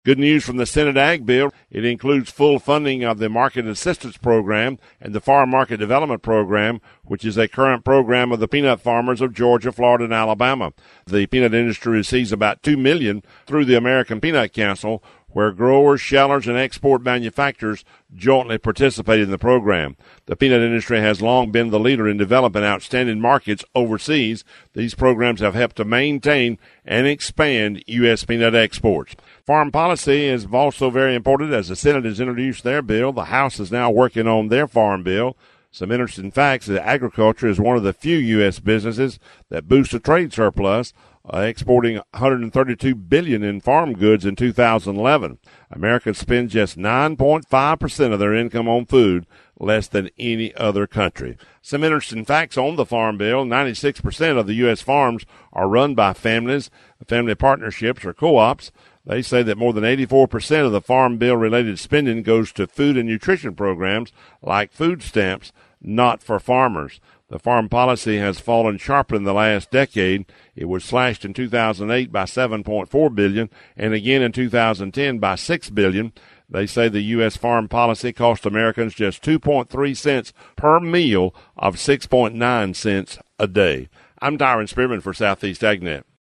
Good news from the Senate Ag Bill. It includes full funding of the Market Assistance Program and the Farm Market Development Program, which is a current program of the peanut farmers of Georgia, Florida, and Alabama. The peanut industry receives about $2 million through the American Peanut Council, where growers, shellers, and export manufacturers jointly participate in the program. The peanut industry has long been the leader in developing outstanding markets overseas. These programs have helped to maintain and expand U.S. peanut exports. Farm policy is also very important as the Senate has introduced their bill. The House is now working on their farm bill. Some interesting facts that agriculture is one of the few U.S. businesses that boost a trade surplus, exporting $132 billion in farm goods in 2011. Americans spend just 9.5% of their income on food, less than any other country. Some interesting facts on the Farm Bill. 96% of the U.S. farms are run by families, family partnerships, or co-ops. They say that more than 84% of the Farm Bill-related spending goes to food and nutrition programs like food stamps, not for farmers. The farm policy has fallen sharply in the last decade. It was slashed in 2008 by $7.4 billion and again in 2010 by $6 billion. They say the U.S. farm policy cost Americans just 2.3 cents per meal of 6.9 cents a day. I'm Tyron Spearman for Southeast AgNet.